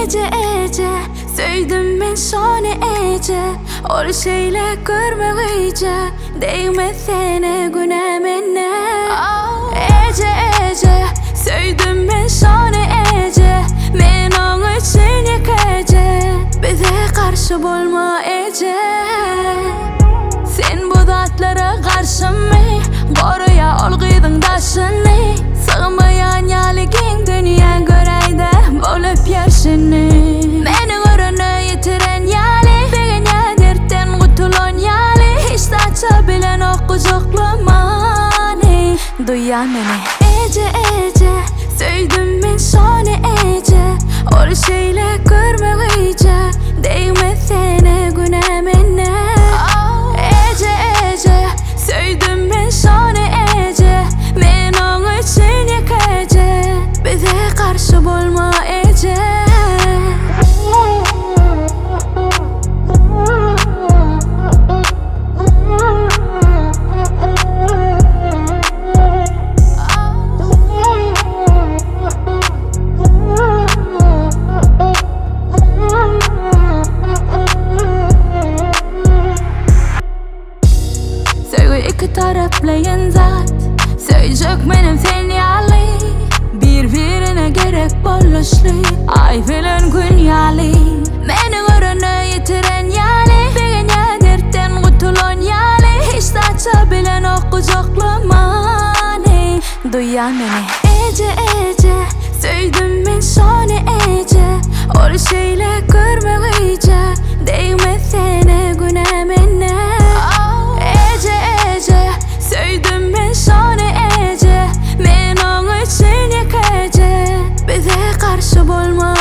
Ece Ece, söyledim ben sana Ece. O şeyle görmeyece, değme sene günemine. Ece Ece, söyledim ben sana Ece. Men onun için yakece, bize karşı bulma Ece. Sen bu datlara karşı mı? Koruya olgıydın daşını. Sığmayan yaligin dünya göreyde bulup yaşını. Meni görünü yitiren yali, dünya dertten kutulan yali. Hiç taça bilen o kucaklamani. Duyan beni Ece Ece, söyledim ben sana Ece. O şeyle görmeyece, değme sene günemine. Ece Ece, söyledim ben sana Ece. Men onun için yakece, bize karşı bulma Ece. İki taraflayan zat, söyleyecek benim fenyali. Birbirine gerek buluşlu, ay filan gün yali. Meni görünü yitiren yali, dünya dertten kutulan yali. Hiç taça bilen o kucaklamani. Duyan beni Ece Ece, söyledim ben sana Ece. O şeyle görmeyece, değme sene günemine. Söyledim ben sana Ece. Men onun için yakece, bize karşı bulma